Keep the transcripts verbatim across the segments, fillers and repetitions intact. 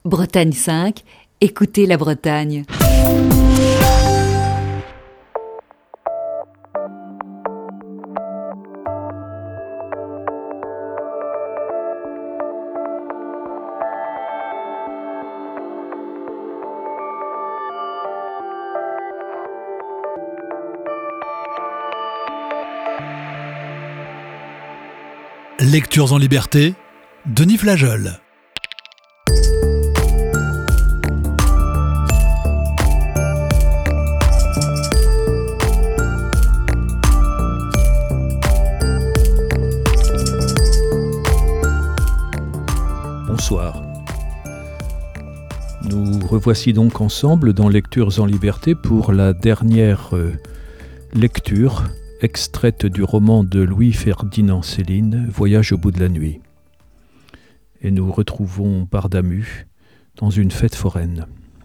Bretagne cinq, écoutez la Bretagne. Lectures en liberté, Denis Flageol. Bonsoir. Nous revoici donc ensemble dans Lectures en liberté pour la dernière euh, lecture extraite du roman de Louis-Ferdinand Céline, Voyage au bout de la nuit. Et nous retrouvons Bardamu dans une fête foraine.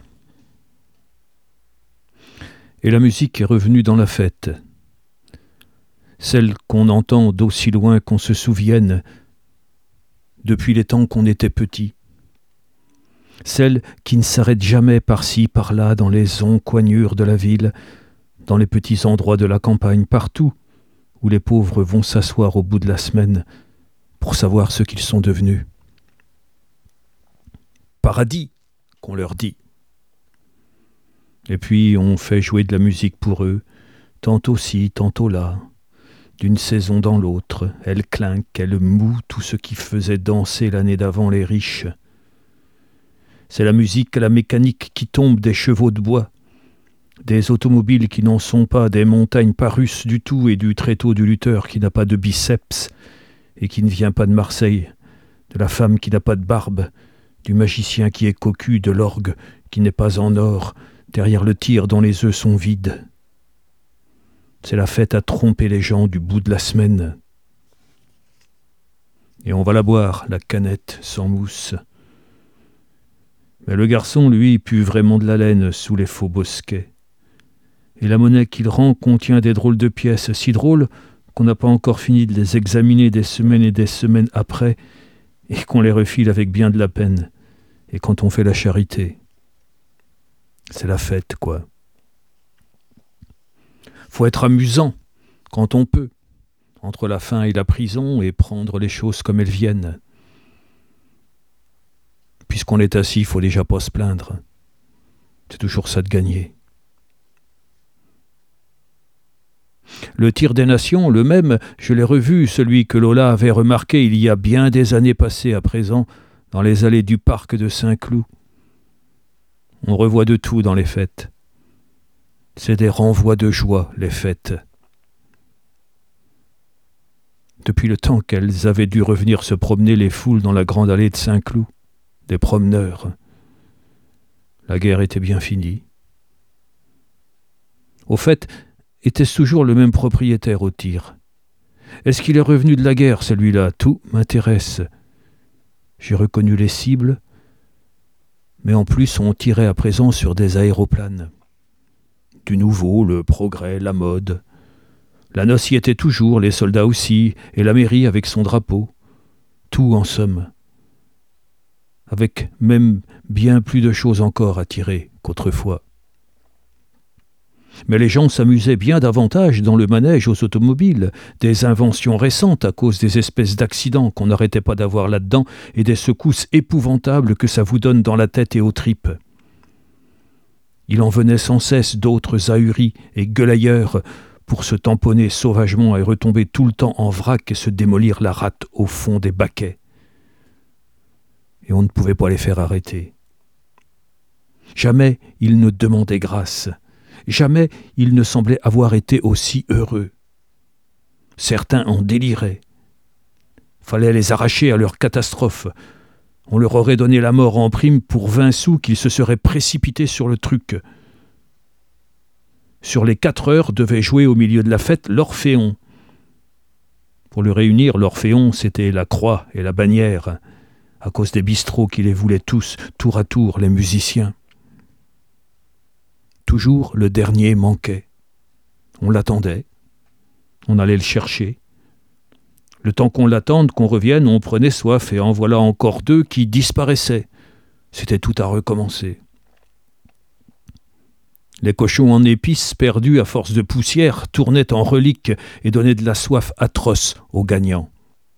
Et la musique est revenue dans la fête, celle qu'on entend d'aussi loin qu'on se souvienne, depuis les temps qu'on était petit, celle qui ne s'arrête jamais par-ci, par-là, dans les encoignures de la ville, dans les petits endroits de la campagne, partout où les pauvres vont s'asseoir au bout de la semaine pour savoir ce qu'ils sont devenus. Paradis, qu'on leur dit. Et puis on fait jouer de la musique pour eux, tantôt ci, tantôt là, d'une saison dans l'autre. Elle clinque, elle moue tout ce qui faisait danser l'année d'avant les riches. C'est la musique à la mécanique qui tombe des chevaux de bois, des automobiles qui n'en sont pas, des montagnes pas russes du tout et du tréteau du lutteur qui n'a pas de biceps et qui ne vient pas de Marseille, de la femme qui n'a pas de barbe, du magicien qui est cocu, de l'orgue qui n'est pas en or, derrière le tir dont les œufs sont vides. C'est la fête à tromper les gens du bout de la semaine. Et on va la boire, la canette sans mousse. Mais le garçon, lui, pue vraiment de la laine sous les faux bosquets. Et la monnaie qu'il rend contient des drôles de pièces, si drôles qu'on n'a pas encore fini de les examiner des semaines et des semaines après, et qu'on les refile avec bien de la peine, et quand on fait la charité. C'est la fête, quoi. Faut être amusant, quand on peut, entre la faim et la prison, et prendre les choses comme elles viennent. Puisqu'on est assis, il faut déjà pas se plaindre. C'est toujours ça de gagner. Le tir des nations, le même, je l'ai revu, celui que Lola avait remarqué il y a bien des années passées à présent, dans les allées du parc de Saint-Cloud. On revoit de tout dans les fêtes. C'est des renvois de joie, les fêtes. Depuis le temps qu'elles avaient dû revenir se promener les foules dans la grande allée de Saint-Cloud, des promeneurs. La guerre était bien finie. Au fait, était-ce toujours le même propriétaire au tir? Est-ce qu'il est revenu de la guerre, celui-là? Tout m'intéresse. J'ai reconnu les cibles, mais en plus on tirait à présent sur des aéroplanes. Du nouveau, le progrès, la mode. La noce y était toujours, les soldats aussi, et la mairie avec son drapeau. Tout en somme. Avec même bien plus de choses encore à tirer qu'autrefois. Mais les gens s'amusaient bien davantage dans le manège aux automobiles, des inventions récentes à cause des espèces d'accidents qu'on n'arrêtait pas d'avoir là-dedans et des secousses épouvantables que ça vous donne dans la tête et aux tripes. Il en venait sans cesse d'autres ahuris et gueulailleurs pour se tamponner sauvagement et retomber tout le temps en vrac et se démolir la rate au fond des baquets. Et on ne pouvait pas les faire arrêter. Jamais ils ne demandaient grâce. Jamais ils ne semblaient avoir été aussi heureux. Certains en déliraient. Fallait les arracher à leur catastrophe. On leur aurait donné la mort en prime pour vingt sous qu'ils se seraient précipités sur le truc. Sur les quatre heures devait jouer au milieu de la fête l'Orphéon. Pour le réunir, l'Orphéon, c'était la croix et la bannière, à cause des bistrots qui les voulaient tous, tour à tour, les musiciens. Toujours le dernier manquait. On l'attendait. On allait le chercher. Le temps qu'on l'attende, qu'on revienne, on prenait soif, et en voilà encore deux qui disparaissaient. C'était tout à recommencer. Les cochons en épices, perdus à force de poussière, tournaient en reliques et donnaient de la soif atroce aux gagnants.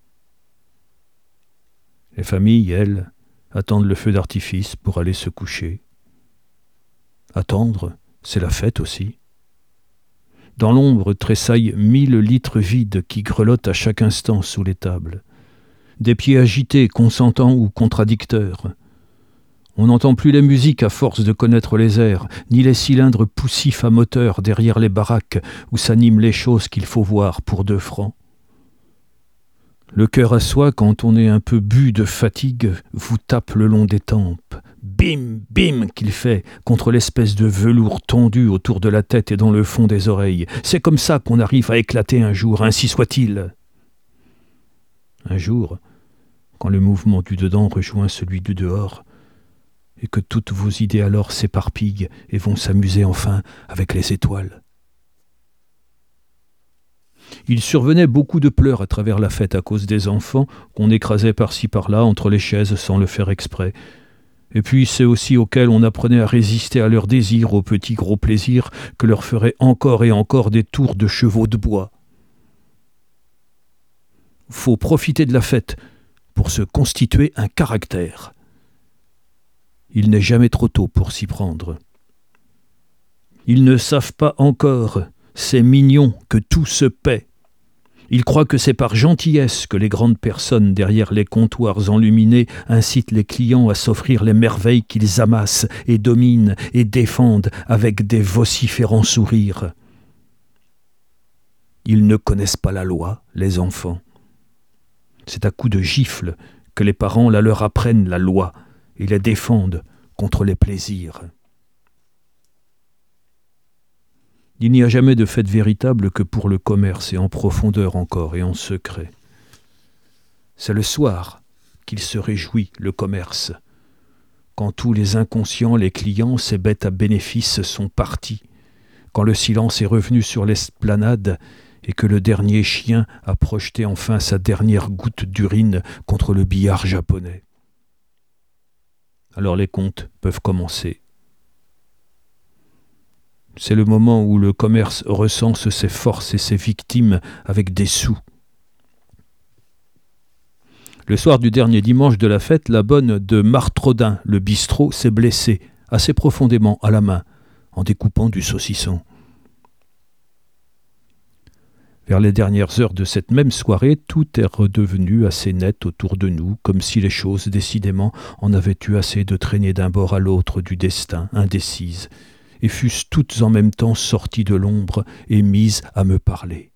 Les familles, elles, attendent le feu d'artifice pour aller se coucher. Attendre, c'est la fête aussi. Dans l'ombre tressaillent mille litres vides qui grelottent à chaque instant sous les tables. Des pieds agités, consentants ou contradicteurs. On n'entend plus les musiques à force de connaître les airs, ni les cylindres poussifs à moteur derrière les baraques où s'animent les choses qu'il faut voir pour deux francs. Le cœur à soi, quand on est un peu bu de fatigue, vous tape le long des tempes. Bim, bim qu'il fait contre l'espèce de velours tendu autour de la tête et dans le fond des oreilles. C'est comme ça qu'on arrive à éclater un jour, ainsi soit-il. Un jour, quand le mouvement du dedans rejoint celui du dehors, et que toutes vos idées alors s'éparpillent et vont s'amuser enfin avec les étoiles. Il survenait beaucoup de pleurs à travers la fête à cause des enfants qu'on écrasait par-ci par-là entre les chaises sans le faire exprès. Et puis c'est aussi auxquels on apprenait à résister à leurs désirs, aux petits gros plaisirs que leur feraient encore et encore des tours de chevaux de bois. Faut profiter de la fête pour se constituer un caractère. Il n'est jamais trop tôt pour s'y prendre. Ils ne savent pas encore, ces mignons, que tout se paie. Ils croient que c'est par gentillesse que les grandes personnes derrière les comptoirs enluminés incitent les clients à s'offrir les merveilles qu'ils amassent et dominent et défendent avec des vociférants sourires. Ils ne connaissent pas la loi, les enfants. C'est à coups de gifles que les parents la leur apprennent, la loi, et la défendent contre les plaisirs. Il n'y a jamais de fête véritable que pour le commerce, et en profondeur encore, et en secret. C'est le soir qu'il se réjouit, le commerce, quand tous les inconscients, les clients, ces bêtes à bénéfices sont partis, quand le silence est revenu sur l'esplanade, et que le dernier chien a projeté enfin sa dernière goutte d'urine contre le billard japonais. Alors les comptes peuvent commencer. C'est le moment où le commerce recense ses forces et ses victimes avec des sous. Le soir du dernier dimanche de la fête, la bonne de Martrodin, le bistrot, s'est blessée assez profondément à la main en découpant du saucisson. Vers les dernières heures de cette même soirée, tout est redevenu assez net autour de nous, comme si les choses, décidément, en avaient eu assez de traîner d'un bord à l'autre du destin, indécises, et fussent toutes en même temps sorties de l'ombre et mises à me parler.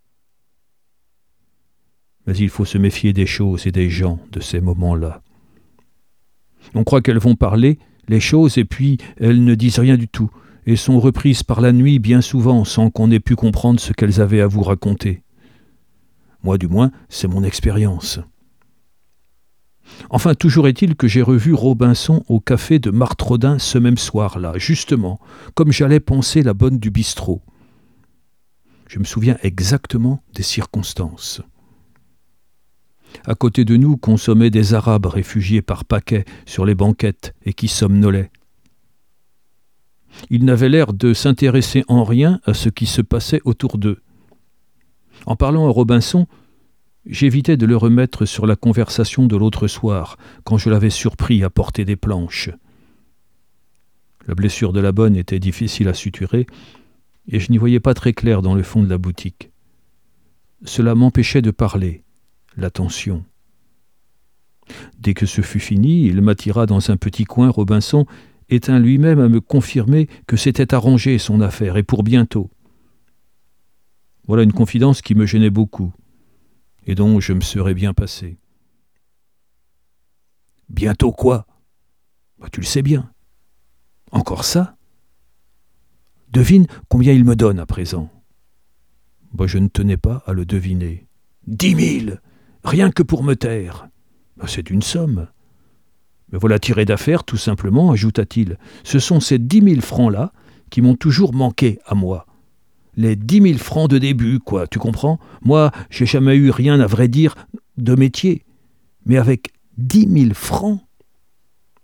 Mais il faut se méfier des choses et des gens de ces moments-là. On croit qu'elles vont parler, les choses, et puis elles ne disent rien du tout, et sont reprises par la nuit bien souvent sans qu'on ait pu comprendre ce qu'elles avaient à vous raconter. Moi du moins, c'est mon expérience. Enfin, toujours est-il que j'ai revu Robinson au café de Martrodin ce même soir-là, justement, comme j'allais penser la bonne du bistrot. Je me souviens exactement des circonstances. À côté de nous consommaient des Arabes réfugiés par paquets sur les banquettes et qui somnolaient. Ils n'avaient l'air de s'intéresser en rien à ce qui se passait autour d'eux. En parlant à Robinson, j'évitais de le remettre sur la conversation de l'autre soir, quand je l'avais surpris à porter des planches. La blessure de la bonne était difficile à suturer, et je n'y voyais pas très clair dans le fond de la boutique. Cela m'empêchait de parler, l'attention. Dès que ce fut fini, il m'attira dans un petit coin, Robinson, et tint lui-même à me confirmer que c'était arrangé son affaire, et pour bientôt. Voilà une confidence qui me gênait beaucoup, et dont je me serais bien passé. Bientôt quoi ? Bah, tu le sais bien. Encore ça ? Devine combien il me donne à présent. Bah, je ne tenais pas à le deviner. Dix mille ! Rien que pour me taire. Bah, c'est une somme. Me voilà tiré d'affaire, tout simplement, ajouta-t-il. Ce sont ces dix mille francs-là qui m'ont toujours manqué à moi. Les dix mille francs de début, quoi, tu comprends ? Moi, j'ai jamais eu rien, à vrai dire, de métier. Mais avec dix mille francs ?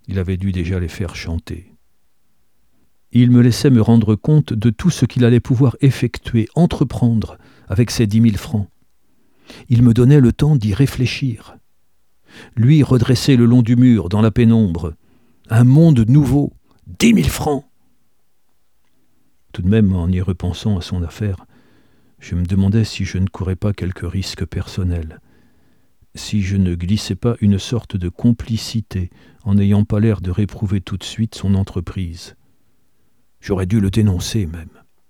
Il avait dû déjà les faire chanter. Il me laissait me rendre compte de tout ce qu'il allait pouvoir effectuer, entreprendre avec ces dix mille francs. Il me donnait le temps d'y réfléchir. Lui redressé le long du mur, dans la pénombre. Un monde nouveau, dix mille francs. Tout de même, en y repensant à son affaire, je me demandais si je ne courais pas quelques risques personnels, si je ne glissais pas une sorte de complicité en n'ayant pas l'air de réprouver tout de suite son entreprise. J'aurais dû le dénoncer même.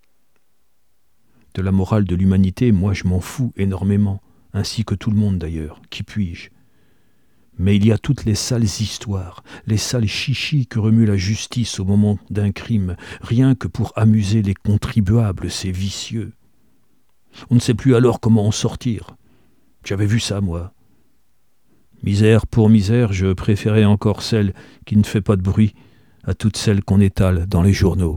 De la morale de l'humanité, moi je m'en fous énormément, ainsi que tout le monde d'ailleurs, qui puis-je. Mais il y a toutes les sales histoires, les sales chichis que remue la justice au moment d'un crime, rien que pour amuser les contribuables, ces vicieux. On ne sait plus alors comment en sortir. J'avais vu ça, moi. Misère pour misère, je préférais encore celle qui ne fait pas de bruit à toutes celles qu'on étale dans les journaux.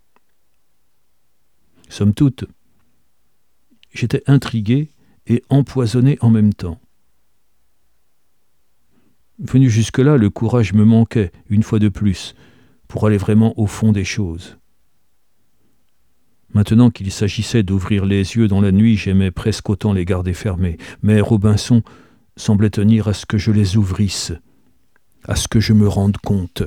Somme toute, j'étais intrigué et empoisonné en même temps. Venu jusque-là, le courage me manquait, une fois de plus, pour aller vraiment au fond des choses. Maintenant qu'il s'agissait d'ouvrir les yeux dans la nuit, j'aimais presque autant les garder fermés, mais Robinson semblait tenir à ce que je les ouvrisse, à ce que je me rende compte.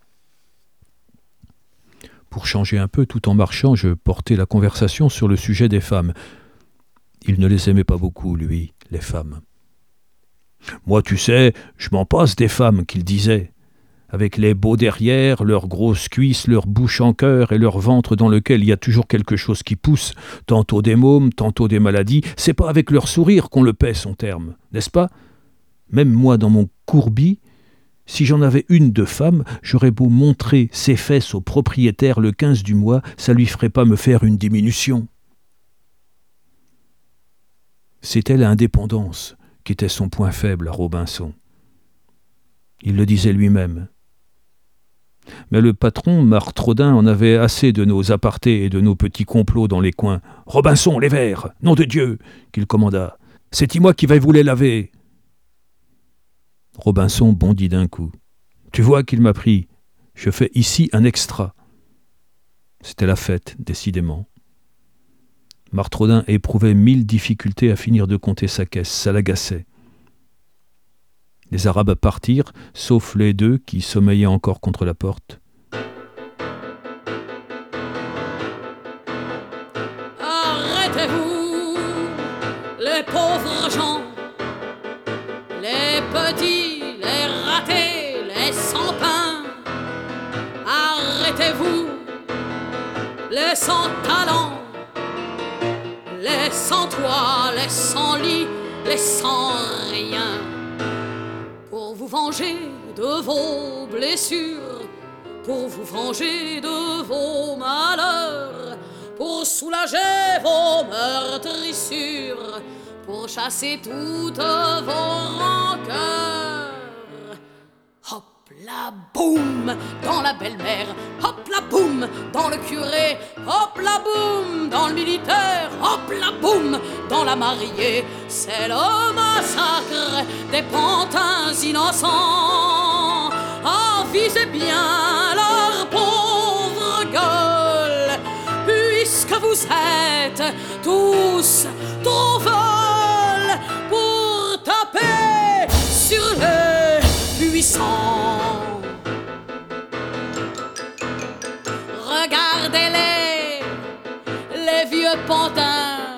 Pour changer un peu, tout en marchant, je portais la conversation sur le sujet des femmes. Il ne les aimait pas beaucoup, lui, les femmes. Moi, tu sais, je m'en passe des femmes, qu'il disait, avec les beaux derrière, leurs grosses cuisses, leur bouche en cœur et leur ventre dans lequel il y a toujours quelque chose qui pousse, tantôt des mômes, tantôt des maladies. C'est pas avec leur sourire qu'on le paie, son terme, n'est-ce pas? Même moi, dans mon courbi, si j'en avais une de femme, j'aurais beau montrer ses fesses au propriétaire le quinze du mois, ça lui ferait pas me faire une diminution. C'était l'indépendance qui était son point faible à Robinson. Il le disait lui-même. Mais le patron, Martrodin, en avait assez de nos apartés et de nos petits complots dans les coins. « Robinson, les verres, nom de Dieu !» qu'il commanda. « C'est-y moi qui vais vous les laver !» Robinson bondit d'un coup. « Tu vois qu'il m'a pris. Je fais ici un extra. » C'était la fête, décidément. Martrodin éprouvait mille difficultés à finir de compter sa caisse. Ça l'agaçait. Les Arabes partirent, sauf les deux qui sommeillaient encore contre la porte. Arrêtez-vous, les pauvres gens, les petits, les ratés, les sans-pain. Arrêtez-vous, les sans-talent, les sans-toit, les sans-lit, les sans-rien. Pour vous venger de vos blessures, pour vous venger de vos malheurs, pour soulager vos meurtrissures, pour chasser toutes vos rancœurs. Hop là, boum, dans la belle-mère, hop là, boum, dans le curé, hop là, boum, dans le militaire, hop là, boum, dans la mariée. C'est le massacre des pantins innocents. Avisez bien leur pauvre gueule, puisque vous êtes tous trop folles pour taper sur les puissants. Regardez-les, les vieux pantins,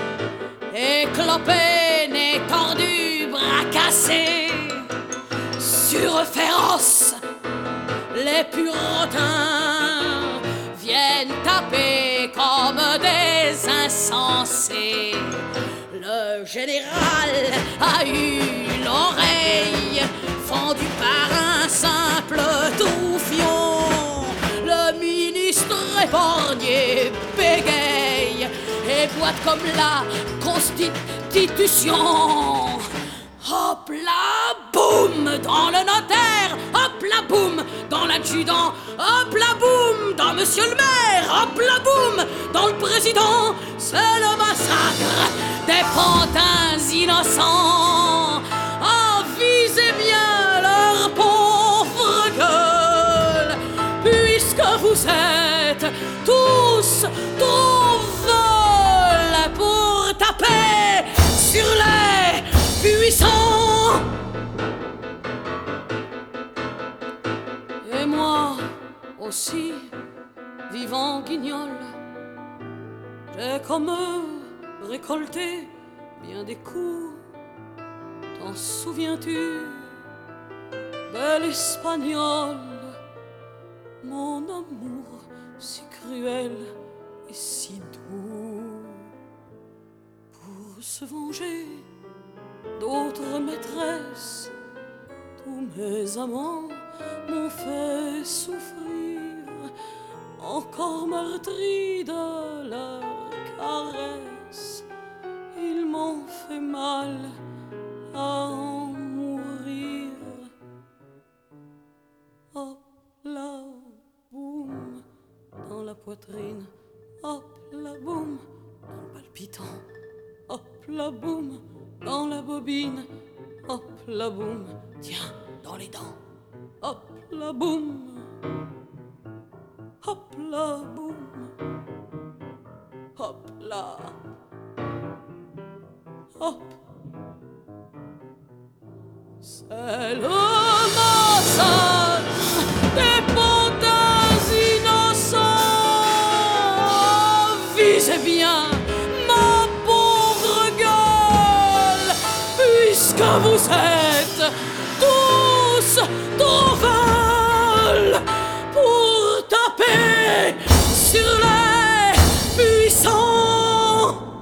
éclopés, nez tordus, bras cassés, sur féroces, les puritains viennent taper comme des insensés. Le général a eu l'oreille fendue par un simple touffion. Le ministre épargné bégaye et boite comme la Constitution. Hop là, boum, dans le notaire. Hop là, boum, dans l'adjudant. Hop là, boum, dans monsieur le maire. Hop là, boum, dans le président. C'est le massacre des pantins innocents. Avisez bien leur pauvre gueule. puisque vous êtes tous trop folles pour taper sur les puissants. Et moi aussi, vivant guignol, j'ai comme eux récolté bien des coups. T'en souviens-tu, bel espagnol, mon amour si cruel et si doux? Pour se venger d'autres maîtresses, tous mes amants m'ont fait souffrir, encore meurtris de leurs caresses. Ils m'ont fait mal à en mourir. Hop là, boum, dans la poitrine. Hop là, boum, dans le palpitant. Hop là, boum, dans la bobine. Hop là, boum, tiens, dans les dents. Hop là, boum. Hop là, boum. Hop là. Hop. C'est le massacre des pantins innocents. Visez bien ma pauvre gueule, puisque vous êtes tous trop folles pour taper sur les puissants.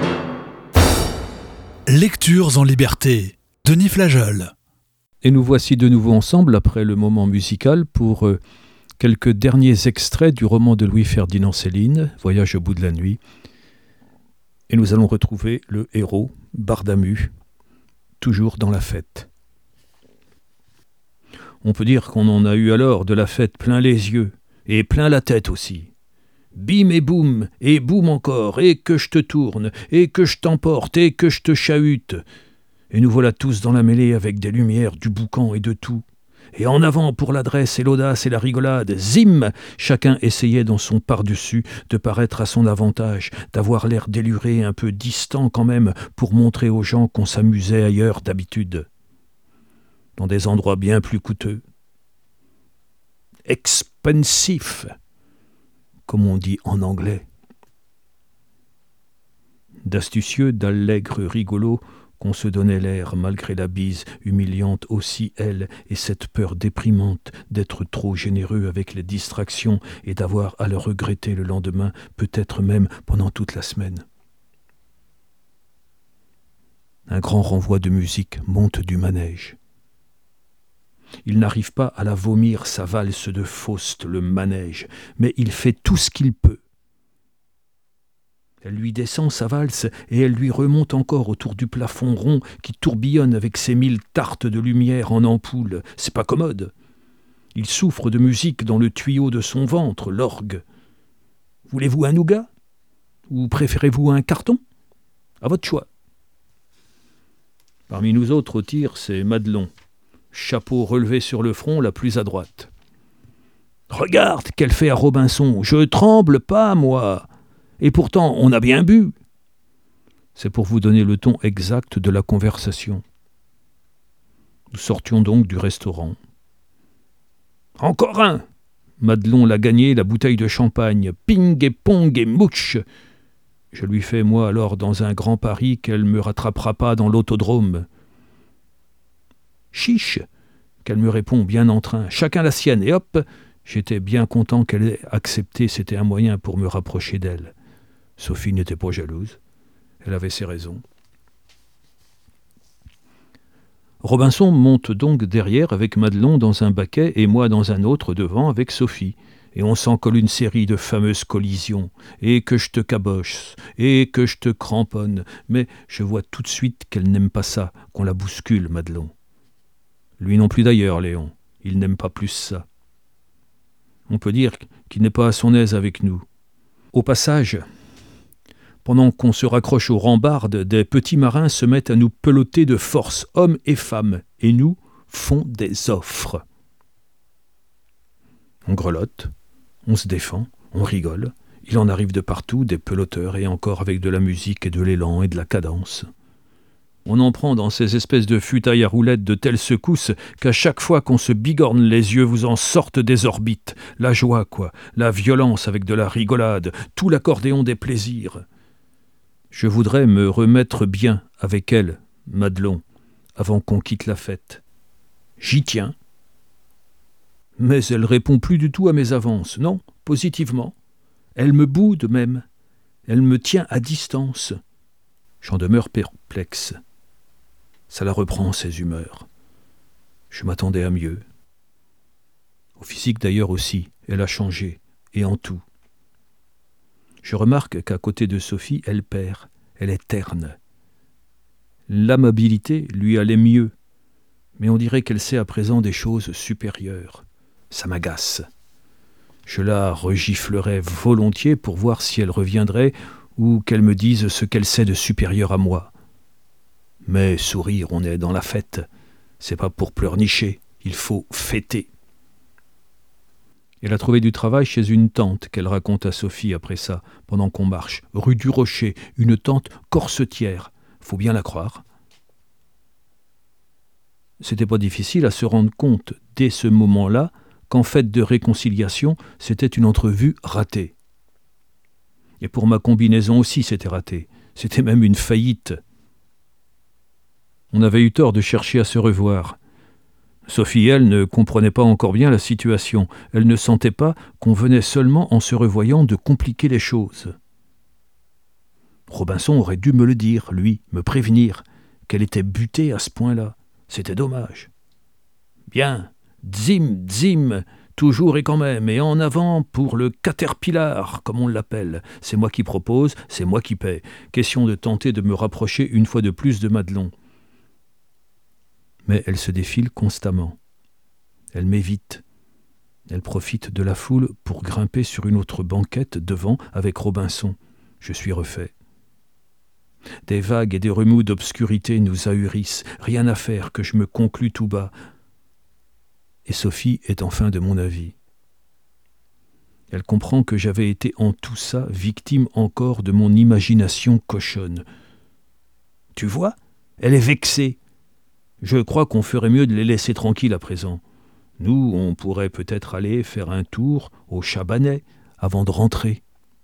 Lectures en liberté. Denis Flageol. Et nous voici de nouveau ensemble après le moment musical pour euh, quelques derniers extraits du roman de Louis-Ferdinand Céline, Voyage au bout de la nuit. Et nous allons retrouver le héros, Bardamu, toujours dans la fête. On peut dire qu'on en a eu alors de la fête plein les yeux, et plein la tête aussi. Bim et boum, et boum encore, et que je te tourne, et que je t'emporte, et que je te chahute. Et nous voilà tous dans la mêlée avec des lumières, du boucan et de tout. Et en avant pour l'adresse et l'audace et la rigolade, zim, chacun essayait dans son par-dessus de paraître à son avantage, d'avoir l'air déluré, un peu distant quand même, pour montrer aux gens qu'on s'amusait ailleurs d'habitude. Dans des endroits bien plus coûteux. Expensive, comme on dit en anglais. D'astucieux, d'allègres rigolos, qu'on se donnait l'air malgré la bise humiliante aussi, elle, et cette peur déprimante d'être trop généreux avec les distractions et d'avoir à le regretter le lendemain, peut-être même pendant toute la semaine. Un grand renvoi de musique monte du manège. Il n'arrive pas à la vomir, sa valse de Faust, le manège, mais il fait tout ce qu'il peut. Elle lui descend sa valse et elle lui remonte encore autour du plafond rond qui tourbillonne avec ses mille tartes de lumière en ampoule. C'est pas commode. Il souffre de musique dans le tuyau de son ventre, l'orgue. Voulez-vous un nougat? Ou préférez-vous un carton? À votre choix. Parmi nous autres au tir, c'est Madelon. Chapeau relevé sur le front, la plus à droite. « Regarde qu'elle fait à Robinson. Je tremble pas, moi. Et pourtant, on a bien bu. » C'est pour vous donner le ton exact de la conversation. Nous sortions donc du restaurant. « Encore un !» Madelon l'a gagné, la bouteille de champagne. Ping et pong et mouche. Je lui fais, moi, alors, dans un grand pari qu'elle me rattrapera pas dans l'autodrome. Chiche, qu'elle me répond bien en train. Chacun la sienne, et hop, j'étais bien content qu'elle ait accepté, c'était un moyen pour me rapprocher d'elle. Sophie n'était pas jalouse, elle avait ses raisons. Robinson monte donc derrière avec Madelon dans un baquet et moi dans un autre devant avec Sophie. Et on s'en colle une série de fameuses collisions, et que je te caboche, et que je te cramponne. Mais je vois tout de suite qu'elle n'aime pas ça, qu'on la bouscule, Madelon. Lui non plus d'ailleurs, Léon. Il n'aime pas plus ça. On peut dire qu'il n'est pas à son aise avec nous. Au passage, pendant qu'on se raccroche aux rambardes, des petits marins se mettent à nous peloter de force, hommes et femmes, et nous font des offres. On grelotte, On se défend, on rigole. Il en arrive de partout, des peloteurs, et encore avec de la musique et de l'élan et de la cadence. On en prend dans ces espèces de futailles à roulettes de telles secousses qu'à chaque fois qu'on se bigorne, les yeux vous en sortent des orbites. La joie, quoi, la violence avec de la rigolade, tout l'accordéon des plaisirs. Je voudrais me remettre bien avec elle, Madelon, avant qu'on quitte la fête. J'y tiens. Mais elle répond plus du tout à mes avances, non, positivement. Elle me boude même. Elle me tient à distance. J'en demeure perplexe. Ça la reprend, ses humeurs. Je m'attendais à mieux. Au physique d'ailleurs aussi, elle a changé, et en tout. Je remarque qu'à côté de Sophie, elle perd, elle est terne. L'amabilité lui allait mieux, mais on dirait qu'elle sait à présent des choses supérieures. Ça m'agace. Je la regiflerais volontiers pour voir si elle reviendrait ou qu'elle me dise ce qu'elle sait de supérieur à moi. Mais sourire, on est dans la fête. C'est pas pour pleurnicher, il faut fêter. Elle a trouvé du travail chez une tante qu'elle raconte à Sophie après ça, pendant qu'on marche, rue du Rocher, une tante corsetière. Faut bien la croire. C'était pas difficile à se rendre compte dès ce moment-là qu'en fait de réconciliation, c'était une entrevue ratée. Et pour ma combinaison aussi, c'était raté. C'était même une faillite. On avait eu tort de chercher à se revoir. Sophie, elle, ne comprenait pas encore bien la situation. Elle ne sentait pas qu'on venait seulement en se revoyant de compliquer les choses. Robinson aurait dû me le dire, lui, me prévenir, qu'elle était butée à ce point-là. C'était dommage. Bien, dzim, dzim, toujours et quand même, et en avant pour le caterpillar, comme on l'appelle. C'est moi qui propose, c'est moi qui paie. Question de tenter de me rapprocher une fois de plus de Madelon. Mais elle se défile constamment. Elle m'évite. Elle profite de la foule pour grimper sur une autre banquette devant avec Robinson. Je suis refait. Des vagues et des remous d'obscurité nous ahurissent. Rien à faire que je me conclue tout bas. Et Sophie est enfin de mon avis. Elle comprend que j'avais été en tout ça victime encore de mon imagination cochonne. Tu vois, elle est vexée. Je crois qu'on ferait mieux de les laisser tranquilles à présent. Nous, on pourrait peut-être aller faire un tour au Chabanais avant de rentrer.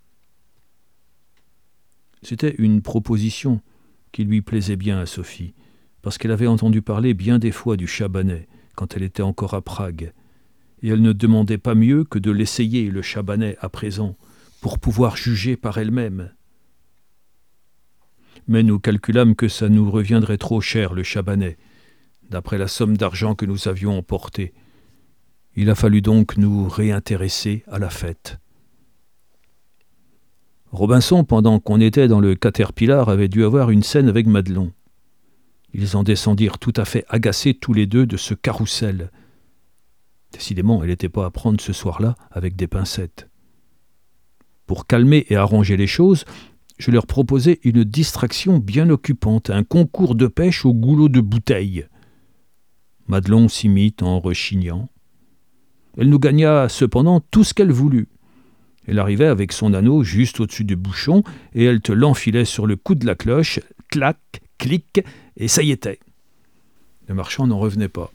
C'était une proposition qui lui plaisait bien à Sophie, parce qu'elle avait entendu parler bien des fois du Chabanais quand elle était encore à Prague, et elle ne demandait pas mieux que de l'essayer, le Chabanais, à présent, pour pouvoir juger par elle-même. Mais nous calculâmes que ça nous reviendrait trop cher, le Chabanais, d'après la somme d'argent que nous avions emportée. Il a fallu donc nous réintéresser à la fête. Robinson, pendant qu'on était dans le Caterpillar, avait dû avoir une scène avec Madelon. Ils en descendirent tout à fait agacés tous les deux de ce carrousel. Décidément, elle n'était pas à prendre ce soir-là avec des pincettes. Pour calmer et arranger les choses, je leur proposai une distraction bien occupante, un concours de pêche au goulot de bouteille. Madelon s'y mit en rechignant. Elle nous gagna cependant tout ce qu'elle voulut. Elle arrivait avec son anneau juste au-dessus du bouchon, et elle te l'enfilait sur le cou de la cloche, clac, clic, et ça y était. Le marchand n'en revenait pas.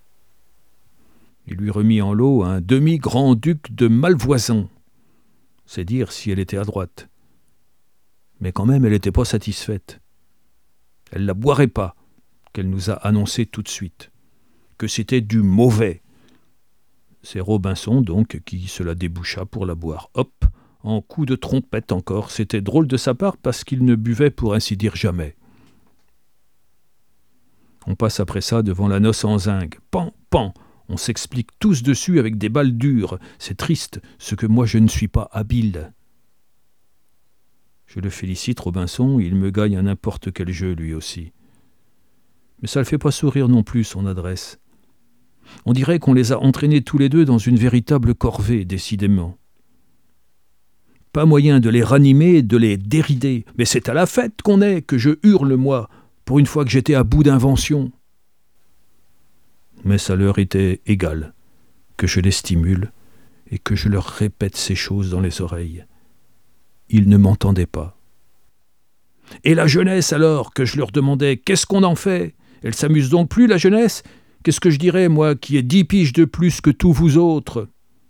Il lui remit en lot un demi-grand-duc de Malvoisin. C'est dire si elle était à droite. Mais quand même, elle n'était pas satisfaite. Elle ne la boirait pas, qu'elle nous a annoncé tout de suite. Que c'était du mauvais. C'est Robinson, donc, qui se la déboucha pour la boire. Hop, en coup de trompette encore. C'était drôle de sa part parce qu'il ne buvait pour ainsi dire jamais. On passe après ça devant la noce en zinc. Pan, pan. On s'explique tous dessus avec des balles dures. C'est triste, ce que moi je ne suis pas habile. Je le félicite, Robinson, il me gagne à n'importe quel jeu, lui aussi. Mais ça ne le fait pas sourire non plus, son adresse. On dirait qu'on les a entraînés tous les deux dans une véritable corvée, décidément. Pas moyen de les ranimer, de les dérider. Mais c'est à la fête qu'on est, que je hurle, moi, pour une fois que j'étais à bout d'invention. Mais ça leur était égal, que je les stimule, et que je leur répète ces choses dans les oreilles. Ils ne m'entendaient pas. Et la jeunesse alors, que je leur demandais, qu'est-ce qu'on en fait ? Elle s'amuse donc plus, la jeunesse ? Qu'est-ce que je dirais, moi, qui ai dix piges de plus que tous vous autres ?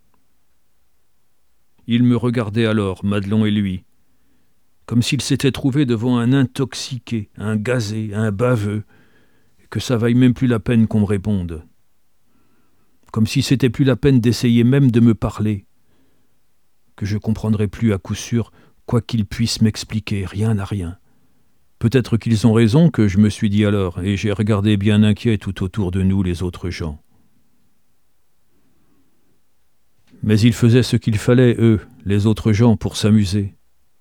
Ils me regardaient alors, Madelon et lui, comme s'ils s'étaient trouvés devant un intoxiqué, un gazé, un baveux, et que ça vaille même plus la peine qu'on me réponde. Comme si c'était plus la peine d'essayer même de me parler, que je comprendrais plus à coup sûr, quoi qu'ils puissent m'expliquer, rien à rien. Peut-être qu'ils ont raison, que je me suis dit alors, et j'ai regardé bien inquiet tout autour de nous les autres gens. Mais ils faisaient ce qu'il fallait, eux, les autres gens, pour s'amuser.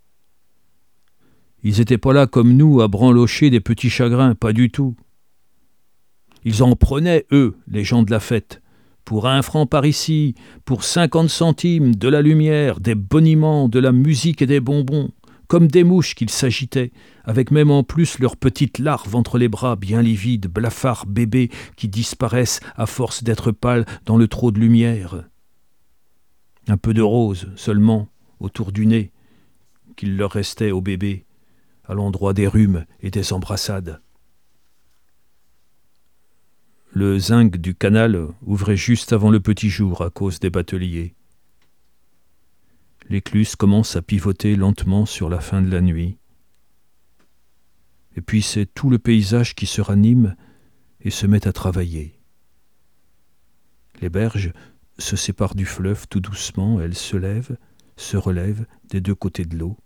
Ils n'étaient pas là comme nous à branlocher des petits chagrins, pas du tout. Ils en prenaient, eux, les gens de la fête, pour un franc par ici, pour cinquante centimes, de la lumière, des boniments, de la musique et des bonbons, comme des mouches qu'ils s'agitaient, avec même en plus leurs petites larves entre les bras, bien livides, blafards bébés, qui disparaissent à force d'être pâles dans le trop de lumière. Un peu de rose, seulement, autour du nez, qu'il leur restait aux bébés, à l'endroit des rhumes et des embrassades. Le zinc du canal ouvrait juste avant le petit jour à cause des bateliers. L'écluse commence à pivoter lentement sur la fin de la nuit. Et puis c'est tout le paysage qui se ranime et se met à travailler. Les berges se séparent du fleuve tout doucement, elles se lèvent, se relèvent des deux côtés de l'eau.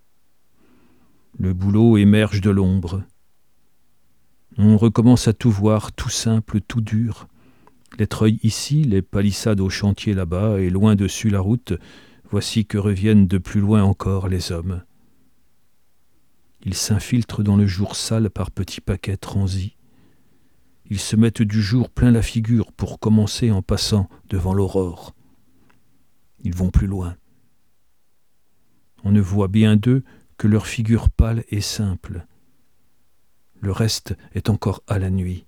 Le bouleau émerge de l'ombre. On recommence à tout voir, tout simple, tout dur. Les treuils ici, les palissades au chantier là-bas, et loin dessus la route, voici que reviennent de plus loin encore les hommes. Ils s'infiltrent dans le jour sale par petits paquets transis. Ils se mettent du jour plein la figure pour commencer en passant devant l'aurore. Ils vont plus loin. On ne voit bien d'eux que leur figure pâle et simple. Le reste est encore à la nuit.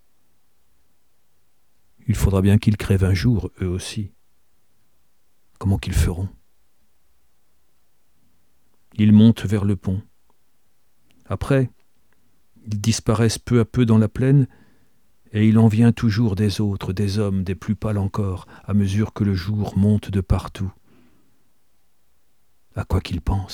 Il faudra bien qu'ils crèvent un jour, eux aussi. Comment qu'ils feront ? Ils montent vers le pont. Après, ils disparaissent peu à peu dans la plaine, et il en vient toujours des autres, des hommes, des plus pâles encore, à mesure que le jour monte de partout. À quoi qu'ils pensent ?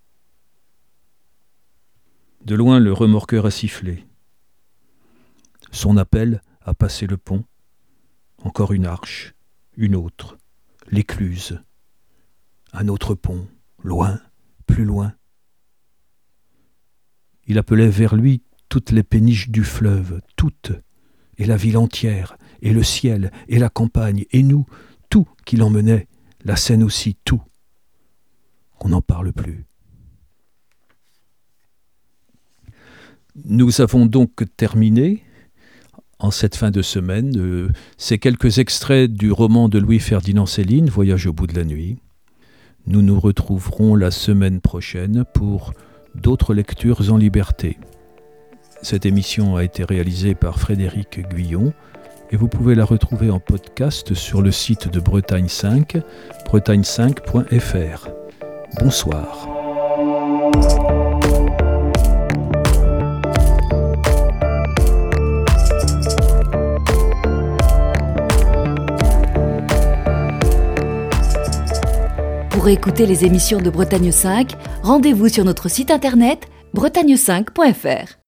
De loin, le remorqueur a sifflé. Son appel a passé le pont. Encore une arche, une autre, l'écluse. Un autre pont, loin, plus loin. Il appelait vers lui toutes les péniches du fleuve, toutes, et la ville entière, et le ciel, et la campagne, et nous, tout qui l'emmenait, la Seine aussi, tout. Qu'on n'en parle plus. Nous avons donc terminé, en cette fin de semaine, euh, ces quelques extraits du roman de Louis-Ferdinand Céline, Voyage au bout de la nuit. Nous nous retrouverons la semaine prochaine pour d'autres lectures en liberté. Cette émission a été réalisée par Frédéric Guyon et vous pouvez la retrouver en podcast sur le site de Bretagne cinq, bretagne cinq point f r. Bonsoir. Pour écouter les émissions de Bretagne cinq, rendez-vous sur notre site internet bretagne cinq point f r.